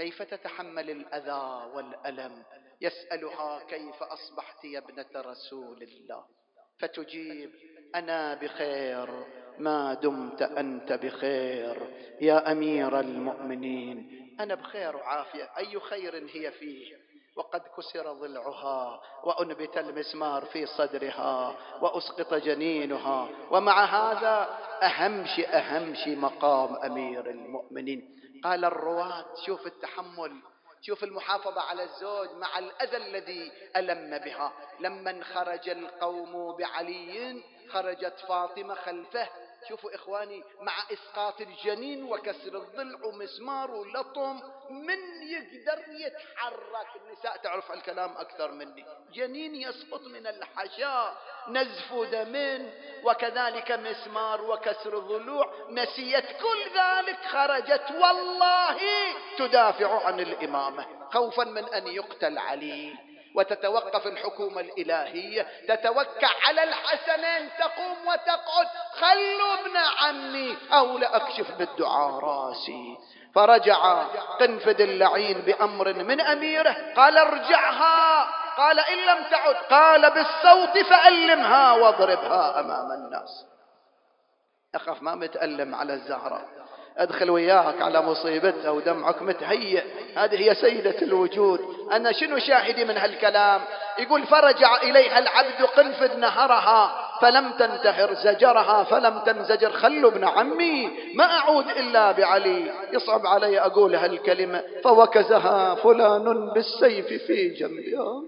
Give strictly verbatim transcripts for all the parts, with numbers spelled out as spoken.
كيف تتحمل الأذى والألم؟ يسألها كيف أصبحت يا ابنة رسول الله؟ فتجيب أنا بخير ما دمت أنت بخير يا أمير المؤمنين، أنا بخير وعافية، أي خير هي فيه وقد كسر ضلعها وأنبت المسمار في صدرها وأسقط جنينها، ومع هذا أهم شيء أهم شيء مقام أمير المؤمنين. قال الرواة شوف التحمل، شوف المحافظة على الزوج مع الأذى الذي ألم بها. لما خرج القوم بعلي خرجت فاطمة خلفه. شوفوا إخواني، مع إسقاط الجنين وكسر الضلع ومسمار ولطم، من يقدر يتحرك؟ النساء تعرف الكلام أكثر مني. جنين يسقط من الحشاء، نزف دم، وكذلك مسمار وكسر ضلوع، نسيت كل ذلك، خرجت والله تدافع عن الإمامة خوفا من أن يقتل علي، وتتوقف الحكومة الإلهية، تتوكع على الحسنين، تقوم وتقعد، خلوا ابن عمي أو لأكشف بالدعاء راسي. فرجع قنفذ اللعين بأمر من أميره، قال ارجعها، قال إن لم تعد، قال بالصوت فألمها واضربها أمام الناس. أخاف ما متألم على الزهرة، أدخل وياك على مصيبتها ودمعك متهيئ، هذه هي سيدة الوجود. أنا شنو شاهدي من هالكلام؟ يقول فرجع إليها العبد قنفذ نهرها فلم تنتهر، زجرها فلم تنزجر. خلوا ابن عمي ما أعود إلا بعلي. يصعب علي أقول هالكلمة، فوكزها فلان بالسيف في جنبها،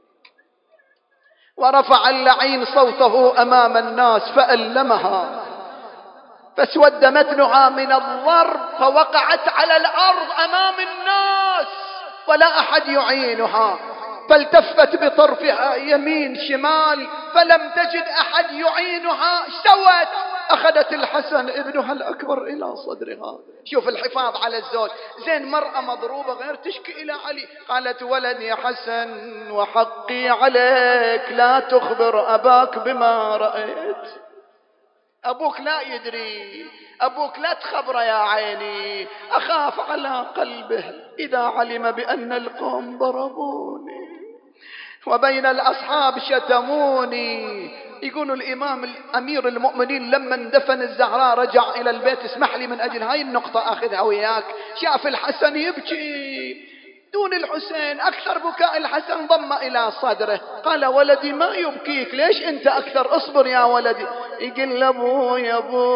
ورفع اللعين صوته أمام الناس فألمها، فاسود متنها من الضرب، فوقعت على الأرض أمام الناس ولا أحد يعينها، فالتفت بطرفها يمين شمال فلم تجد أحد يعينها. سوت، أخذت الحسن ابنها الأكبر إلى صدرها. شوف الحفاظ على الزوج. زين مرأة مضروبة غير تشكي إلى علي، قالت ولدي حسن وحقي عليك لا تخبر أباك بما رأيت. أبوك لا يدري، أبوك لا تخبره يا عيني، أخاف على قلبه إذا علم بأن القوم ضربوني وبين الأصحاب شتموني. يقول الإمام أمير المؤمنين لما اندفن الزهراء رجع إلى البيت. اسمح لي من أجل هاي النقطة أخذها وياك. شاف الحسن يبكي دون الحسين، أكثر بكاء الحسن ضم إلى صدره. قال ولدي ما يبكيك، ليش أنت أكثر؟ أصبر يا ولدي. يقول أبو يا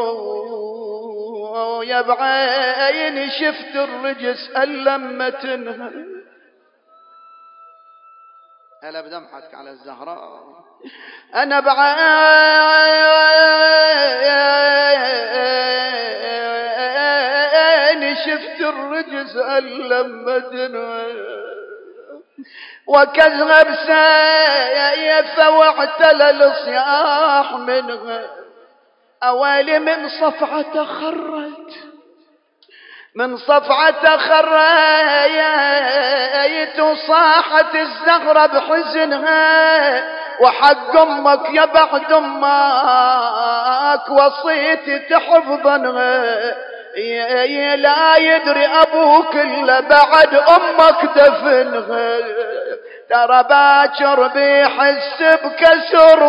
أبو يا بعين شفت الرجس ألم تنهى. هلا بدمعتك على الزهراء. أنا بعين شفت الرجس ألم تنهى، وكذب سيف واعتلى الصياح منها. أوالي من صفعة خرت، من صفعة خريت صاحت الزهرة بحزنها، وحق أمك يا بعد أمك وصيتي تحفظنها. لا يدري أبوك إلا بعد أمك دفنها، ترى باكر بيحس بكسر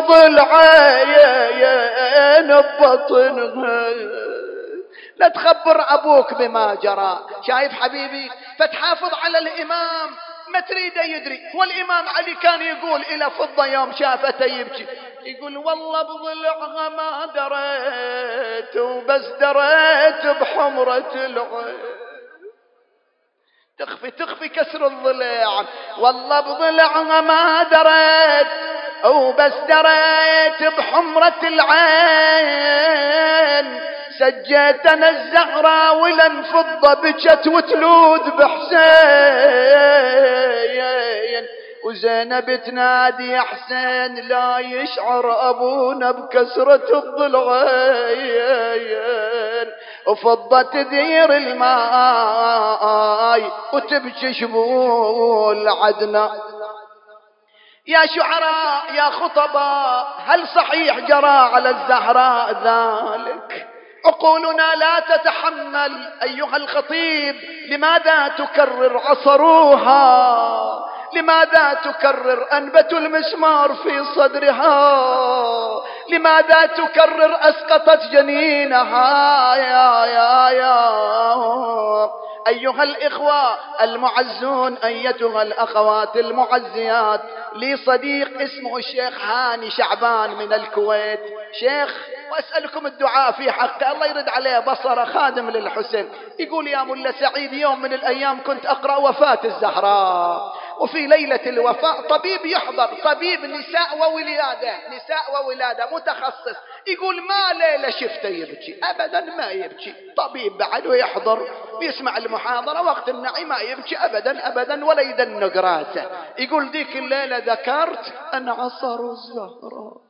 ضلعين ببطنها. لا تخبر أبوك بما جرى. شايف حبيبي؟ فتحافظ على الإمام، ما تريده يدري. والإمام علي كان يقول إلى فضة يوم شافته يبكي، يقول والله بضلعها ما دريت، وبس دريت بحمرة العين. تخفي تخفي كسر الضلع، والله بضلعها ما دريت، وبس دريت بحمرة العين. سجيتنا الزهراء ولن فضة بجت وتلود بحسين، وزينب تنادي يا حسين لا يشعر أبونا بكسرة الضلعين. وفضة تدير الماء وتبكي شبول عدنا. يا شعراء يا خطباء، هل صحيح جرى على الزهراء ذلك؟ عقولنا لا تتحمل. أيها الخطيب، لماذا تكرر عصروها؟ لماذا تكرر أنبت المسمار في صدرها؟ لماذا تكرر أسقطت جنينها؟ يا يا يا أيها الإخوة المعزون، أيتها الأخوات المعزيات، لي صديق اسمه الشيخ هاني شعبان من الكويت، شيخ وأسألكم الدعاء في حقه، الله يرد عليه بصره، خادم للحسن. يقول: يا ملا سعيد، يوم من الأيام كنت أقرأ وفاة الزهراء، وفي ليلة الوفاة طبيب يحضر، طبيب نساء وولادة، نساء وولادة متخصص، يقول: ما ليلة شفته يبكي أبدا، ما يبكي. طبيب بعد ويحضر ويسمع المحاضرة وقت النعي، ما يبكي أبدا أبدا ولا يدنق راسه. يقول: ذيك الليلة ذكرت أن عصر الزهراء.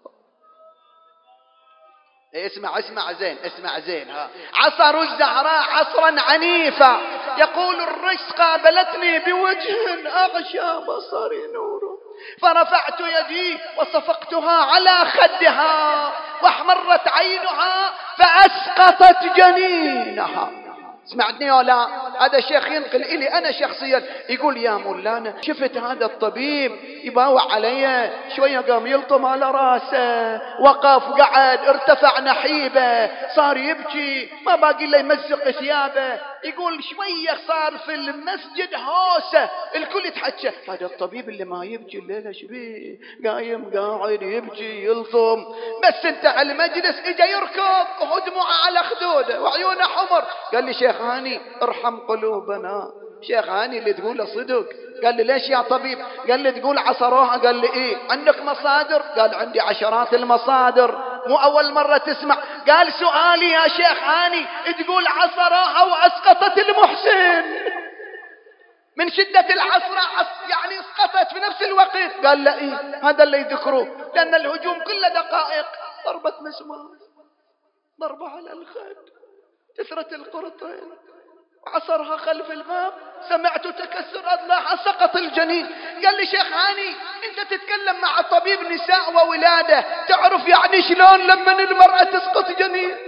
اسمع اسمع زين، اسمع زين، ها. عصر الزهراء عصرا عنيفا، يقول: الرجس قابلتني بوجه أغشى بصري نوره، فرفعت يدي وصفقتها على خدها، واحمرت عينها فأسقطت جنينها. سمعتني ولا؟ هذا شيخ ينقل إلي أنا شخصيا، يقول: يا مولانا شفت هذا الطبيب يباوع علي شوية، قام يلطم على راسه، وقف قعد، ارتفع نحيبه، صار يبكي، ما باقي إلا يمزق ثيابه. يقول: شوية صار في المسجد هوسة، الكل يتحكى: هذا الطبيب اللي ما يبكي الليلة شبيه، قايم قاعد يبكي يلطم. بس انت على المجلس اجا يركض ودموعه على خدوده وعيونه حمر. قال لي: شيخ هاني ارحم قلوبنا. شيخ هاني اللي تقوله صدق. قال لي: ليش يا طبيب؟ قال لي: تقول عصروها. قال لي: ايه. عندك مصادر؟ قال: عندي عشرات المصادر، مو اول مرة تسمع. قال: سؤالي يا شيخ هاني، تقول عصروها واسقطت المحسن من شدة العصر يعني اسقطت في نفس الوقت؟ قال: لا، إيه؟ هذا اللي يذكروه، لأن الهجوم كله دقائق، ضربة مسمار، ضربة على الخد، كثرة القرطين، عصرها خلف الباب، سمعت تكسر أضلاعها، سقط الجنين. قال لي: شيخ هاني، أنت تتكلم مع طبيب نساء وولادة، تعرف يعني شلون لما المرأة تسقط جنين؟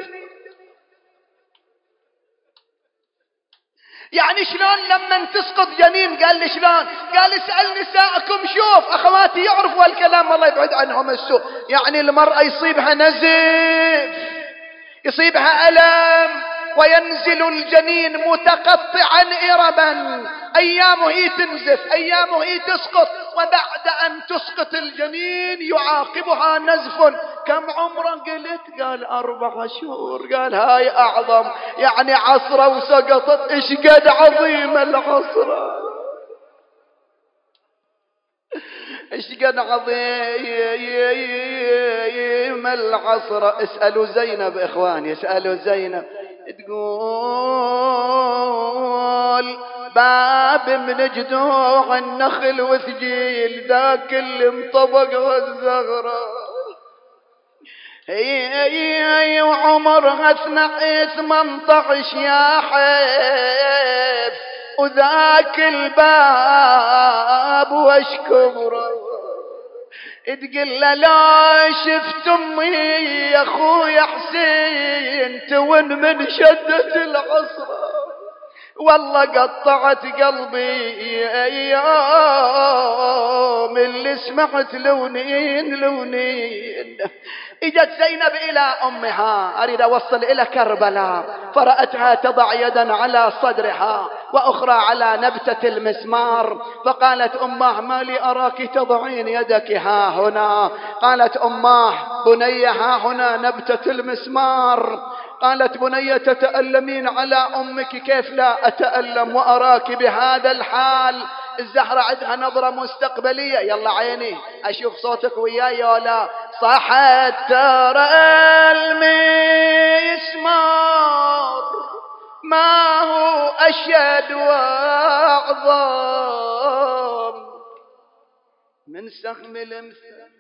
يعني شلون لما تسقط جنين؟ قال لي: شلون؟ قال: اسأل نساءكم، شوف أخواتي يعرفوا هالكلام، الله يبعد عنهم السوء. يعني المرأة يصيبها نزف، يصيبها ألم، وينزل الجنين متقطعا إربا، أيامه هي تنزف، أيامه هي تسقط، وبعد أن تسقط الجنين يعاقبها نزف. كم عمره؟ قلت؟ قال: أربع شهور. قال: هاي أعظم، يعني عصرة وسقطت. إيش قد عظيمة العصرة، إيش قد عظيم العصرة. اسألوا زينب إخواني، اسألوا زينب، تقول: باب من جذوع النخل وثقيل، ذاك اللي انطبق الزغرة، هي وعمرها ثمنطعش يا حيف، وذاك الباب وش كبره. تقول له: لا شفت امي يا اخويا حسين تون من شدة العصرة، والله قطعت قلبي ايام اللي سمعت لونين لونين. اجت زينب الى امها، اريد اوصل الى كربلاء، فرأتها تضع يدا على صدرها واخرى على نبتة المسمار، فقالت: اماه ما لي اراك تضعين يدك ها هنا؟ قالت: اماه بنية ها هنا نبتة المسمار. قالت: بنية تتألمين على أمك؟ كيف لا أتألم وأراك بهذا الحال؟ الزهرة عندها نظرة مستقبلية. يلا عيني أشوف صوتك وياي ولا؟ صحت ترى المسمار ما هو أشد وأعظم من سهم الامثال.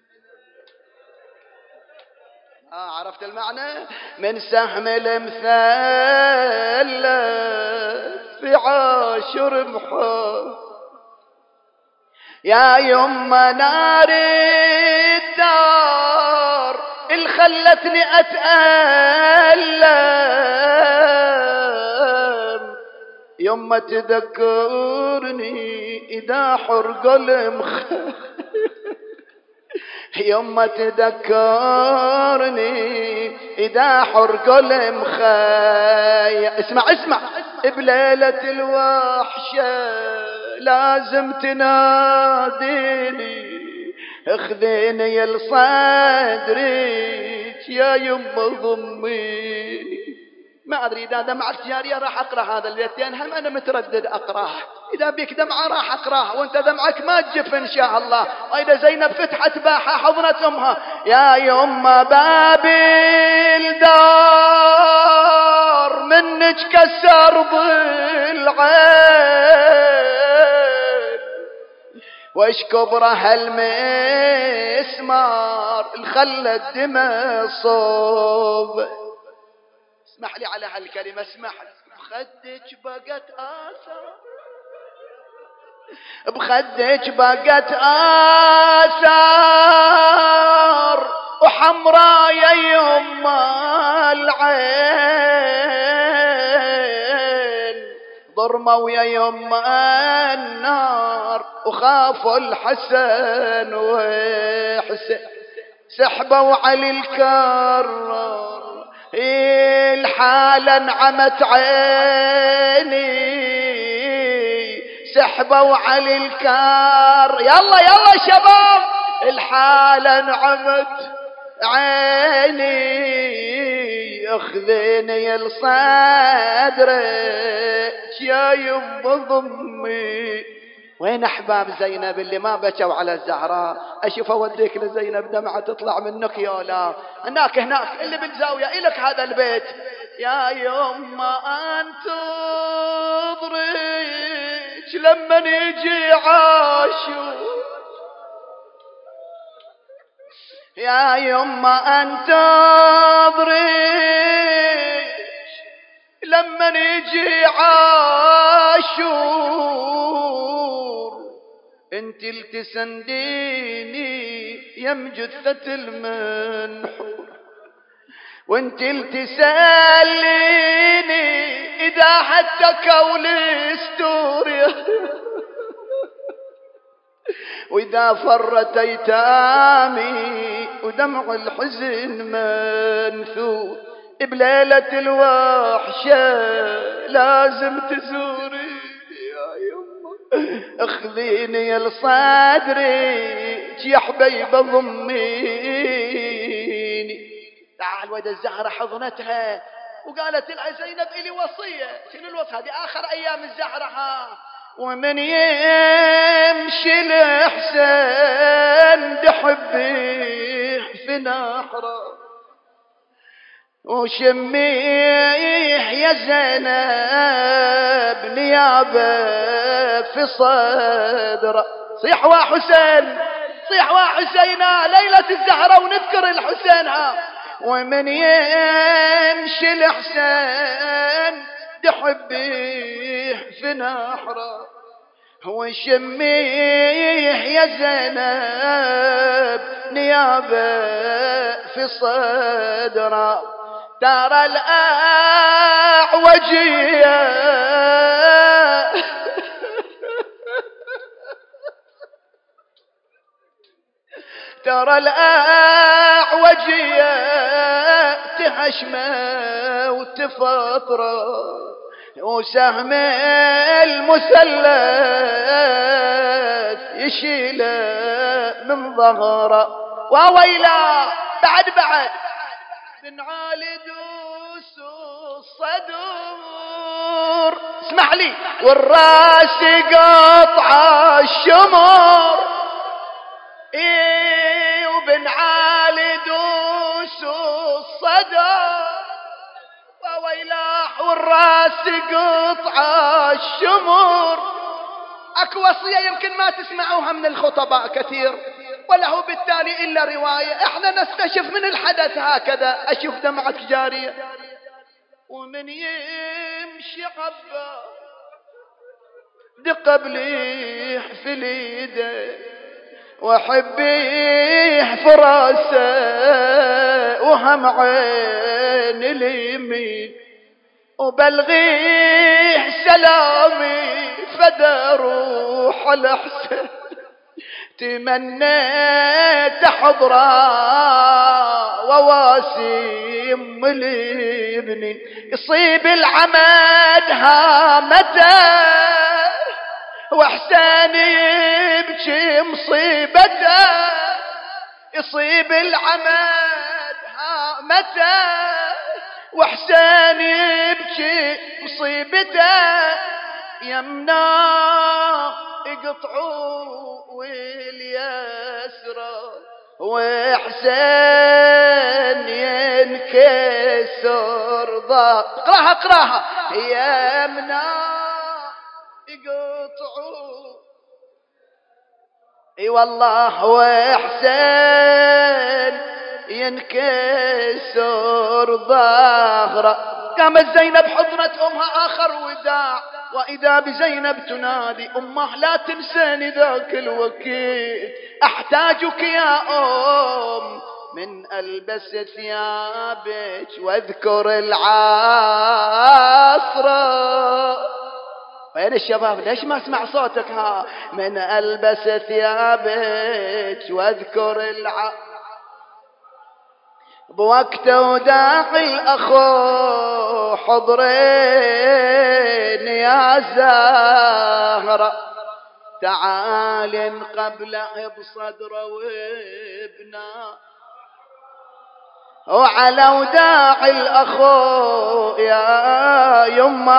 آه عرفت المعنى؟ من سهم المثال في عاشر محا يا يما نار الدار اللي خلتني أتألم يوم ما تذكرني إذا حرق المخ يوم ما تذكرني إذا حرق المخيم. اسمع اسمع، بليلة الوحشة لازم تناديني، اخذيني لصدرك يا يما ضميني. ما أدري إذا دمعت جارية راح أقرأ هذا البيتين، هم أنا متردد أقراه. إذا بيك دمعة راح أقراه وأنت دمعك ما تجف إن شاء الله. وإذا زينب فتحت باحة حضنت أمها، يا يما بابي الدار منك كسر ضلعين، وإيش كبره هالمسمار الخلى الدمى صوب. اسمح لي على هالكلمة، اسمح لي. بخدك بقت آثار، بخدك بقت آثار وحمراء يا يما العين، ضرموا يا يما النار وخافوا الحسن وحسين، سحبوا علي الكرر الحالة انعمت عيني، سحبوا علي الكار. يلا يلا شباب، الحالة انعمت عيني، اخذيني لصدرك يا يما ضمي. وين احباب زينب اللي ما بكوا على الزهراء؟ اشوف اوديك لزينب دمعة تطلع منك يا لا. هناك هناك اللي بالزاوية الك هذا البيت، يا يما انتظرك لما نيجي عاشور، يا يما انتظرك لما نيجي عاشور، انت التسنديني يم جثة المنحور، وانت التساليني اذا حتى كون استوريا، واذا فرت ايتامي ودمع الحزن منثور، بليلة الوحشة لازم تزوري يا يما، اخذيني لصدرك يا حبيبة ضميني. تعال ود الزهرة حضنتها وقالت لها زينب إلي وصية. شنو الوصية هذه؟ آخر أيام الزهرة ها، ومن يمشي الحسين دحبيه في نحره، وشميه يا زينب نيابه في صدره. صيح وحسين، صيح وحسينا ليلة الزهرة ونذكر الحسين ها. ومن يمشي الحسين دحبيه في نحره، وشميه يا زينب نيابه في صدره. ترى الأعوجية ترى الأعوجية تهشمه وتفطره، وسهم المثلث يشيله من ظهره. وويلا بعد بعد بن عالي دوس الصدور، اسمح لي، والراس قطع الشمر، ايه وبن عالي دوس الصدر، وويلاح والراس قطع الشمر. اكو وصية يمكن ما تسمعوها من الخطباء كثير، وله بالتالي إلا رواية، احنا نستشف من الحدث هكذا. اشوف دمعة جارية، ومن يمشي عبا دق بليح في اليده، وحبيه فراسه وهم عين اليمين، وبلغيه سلامي فدا روح الحسين، تمنيت حضره وواسيم الابنين، يصيب العمد هامته وحسين يبكي مصيبته، يصيب العمد هامته وحسين يبكي مصيبته، يمناه يقطعوا واليسرى وحسين ينكسر ضاق. اقراها اقراها. يمناه يقطعوا اي والله وحسين ينكسر ظهره. قامت زينب حضنت امها اخر وداع، واذا بزينب تنادي امه لا تنساني ذاك الوقت، احتاجك يا ام من البس ثيابك واذكر العصر. وين الشباب ليش ما اسمع صوتك؟ ها من البس ثيابك واذكر العصر، بوقت وداعي الأخو حضرين يا زهرة، تعال قبله بصدره وابنا، وعلى وداعي الأخو يا يم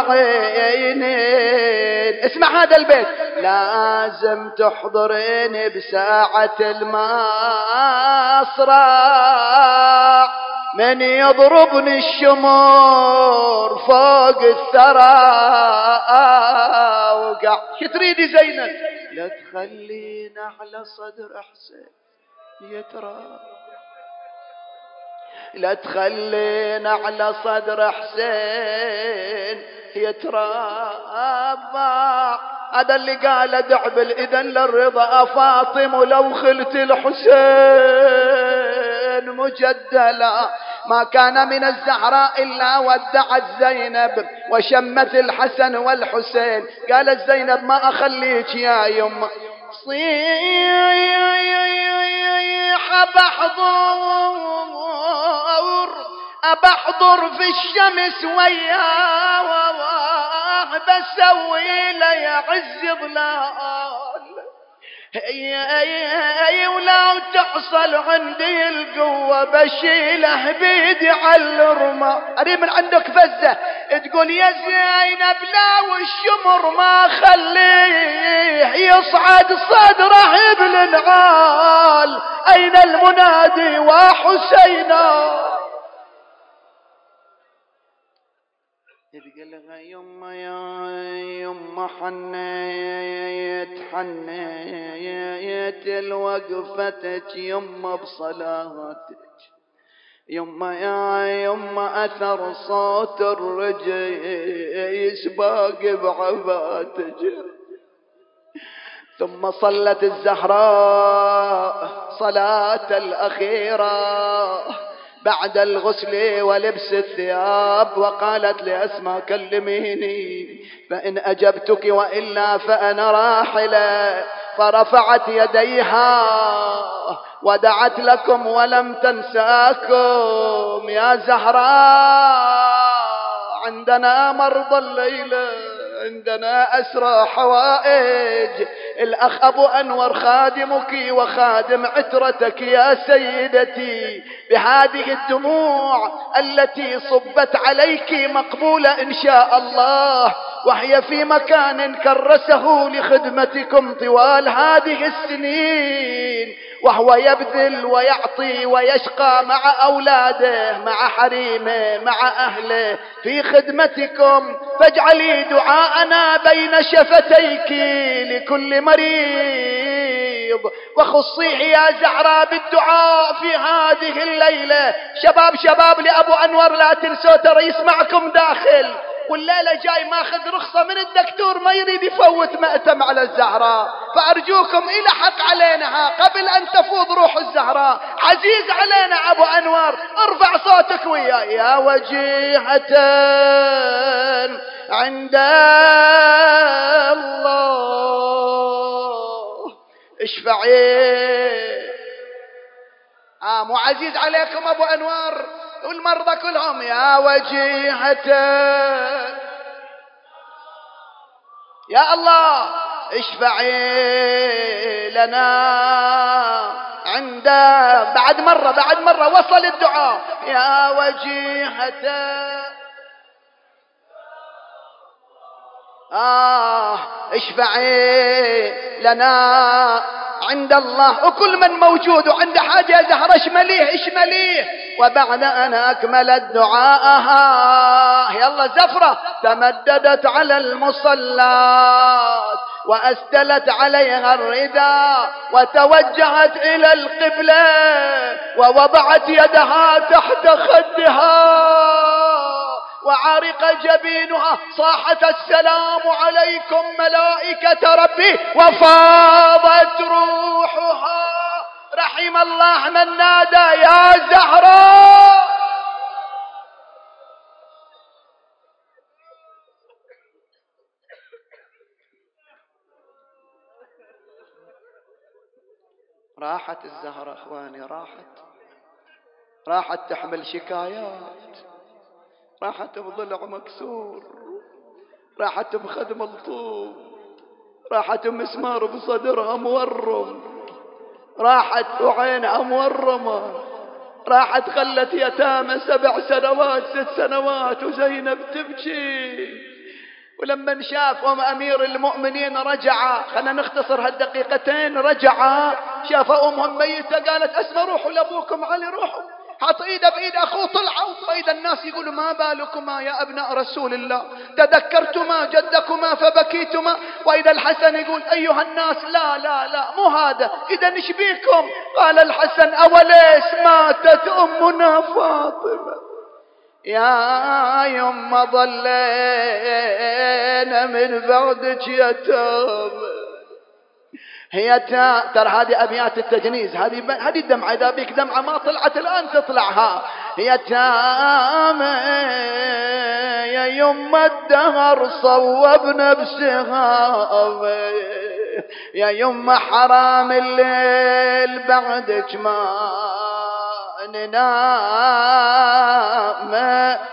عينين. اسمع هذا البيت، لازم تحضرين بساعة المصرع، من يضربني الشمور فوق الثرى وقع. شو تريدي زينب؟ لا تخلينا على صدر حسين يترى، لا تخلينا على صدر حسين يترابع. هذا اللي قال دعبل إذن للرضا فاطم، ولو خلت الحسين مجدلا ما كان من الزهراء إلا ودعت زينب وشمت الحسن والحسين. قالت زينب ما أخليك يا يم صيح بحضور، أبحضر في الشمس وياه بسوي لي عز ظلال، اي ولو تحصل عندي القوة بشيله بيدي على الرمى. قريب من عندك فزة تقول يا زينب لا والشمر ما خليه يصعد صدره بالنعال، اين المنادي وحسينا؟ يقول لها يما يا يما حنيت حنيت الوقفتك يما بصلاتك، يما يا يما أثر صوت الرجيس باقي بعباتك. ثم صلت الزهراء صلاة الأخيرة بعد الغسل ولبس الثياب، وقالت لأسماء كلميني فإن أجبتك وإلا فأنا راحلة. فرفعت يديها ودعت لكم ولم تنساكم يا زهراء، عندنا مرضى الليلة، عندنا أسرى حوائج. الأخ أبو أنور خادمك وخادم عترتك يا سيدتي، بهذه الدموع التي صبت عليك مقبولة إن شاء الله، وهي في مكان كرسه لخدمتكم طوال هذه السنين، وهو يبذل ويعطي ويشقى مع أولاده مع حريمه مع أهله في خدمتكم. فاجعلي دعاءنا بين شفتيك لكل مريض، وخصيه يا زهراء بالدعاء في هذه الليلة. شباب شباب لأبو أنور لا تنسوا ترى يسمعكم داخل، والليلة جاي ماخذ رخصة من الدكتور ما يريد يفوت مأتم على الزهراء، فأرجوكم إلحق علينا قبل أن تفوض روح الزهراء. عزيز علينا أبو أنور، ارفع صوتك وياي. يا وجيهة عند الله اشفعي. آه مو عزيز عليكم أبو أنور والمرضى كلهم. يا وجيهة يا الله اشفعي لنا عند. بعد مرة بعد مرة وصل الدعاء. يا وجيهة آه اشفعي لنا عند الله، وكل من موجود وعند حاجة زهرة اشمليه اشمليه. وبعد أن أكملت دعاءها يلا زفرة تمددت على المصلات وأسدلت عليها الرداء وتوجهت إلى القبلة ووضعت يدها تحت خدها وعرق جبينها. صاحت السلام عليكم ملائكة ربي وفاضت روحها. رحم الله من نادى يا زهراء. راحت الزهرة اخواني، راحت راحت تحمل شكايات، راحت بضلع مكسور، راحت بخد ملطوم، راحت بمسمار بصدرها مورم، راحت وعينها مورمة، راحت خلت يتامى سبع سنوات ست سنوات وزينب تبكي. ولما شافهم أمير المؤمنين رجع، خلنا نختصر هالدقيقتين، رجع شاف أمهم ميتة قالت أسمى روحوا لأبوكم علي روحوا. حط ايده بايد اخوه طلعوا. واذا الناس يقولوا ما بالكما يا ابناء رسول الله تذكرتما جدكما فبكيتما. واذا الحسن يقول ايها الناس لا لا لا مو هذا، اذا نشبيكم. قال الحسن اوليس ماتت امنا فاطمه يا يما ظلينا من بعدك يتامى. هي ترى هذه أبيات التجنيز، هذه هذه الدمعة إذا بيك دمعة ما طلعت الآن تطلعها. هي تامة يا يم الدهر صوب نفسها يا يم حرام الليل بعدك ما ننام.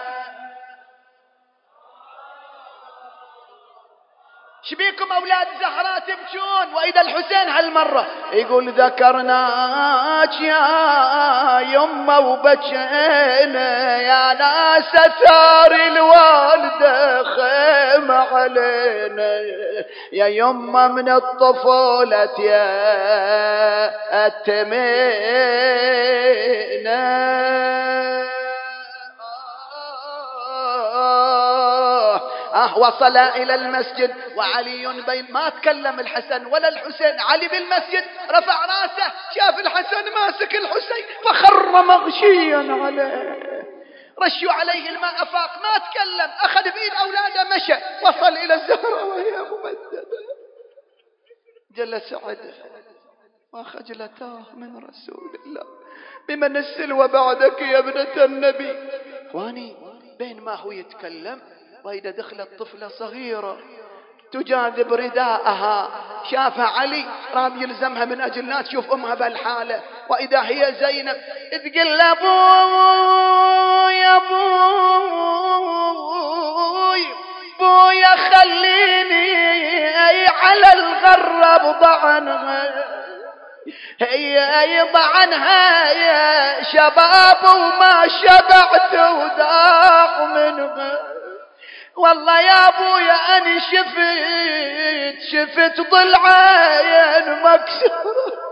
شبيكم أولاد زهراء تبكون؟ وإذا الحسين هالمرة يقول ذكرناك يا يمه وبكينا يا ناس ثار الوالدة خيم علينا يا يمه من الطفولة يا أتمينا. آه وصل إلى المسجد وعلي بين. ما تكلم الحسن ولا الحسين، علي بالمسجد رفع راسه شاف الحسن ماسك الحسين فخر مغشيا عليه. رشوا عليه الماء أفاق ما تكلم، أخذ بإيد أولاده مشى. وصل إلى الزهراء وهي ممددة جلس عده وخجلتاه من رسول الله بمن السلوى بعدك يا ابنة النبي. واني بين ما هو يتكلم وإذا دخلت طفلة صغيرة تجاذب رداءها، شافها علي رام يلزمها من أجل لا تشوف أمها بالحالة. وإذا هي زينب تقول أبوي أبوي بويا خليني على الغرب ضعنها هي ضعنها يا شباب وما شبعت وداع منها. والله يا ابويا اني شفت شفت ضلعين مكسور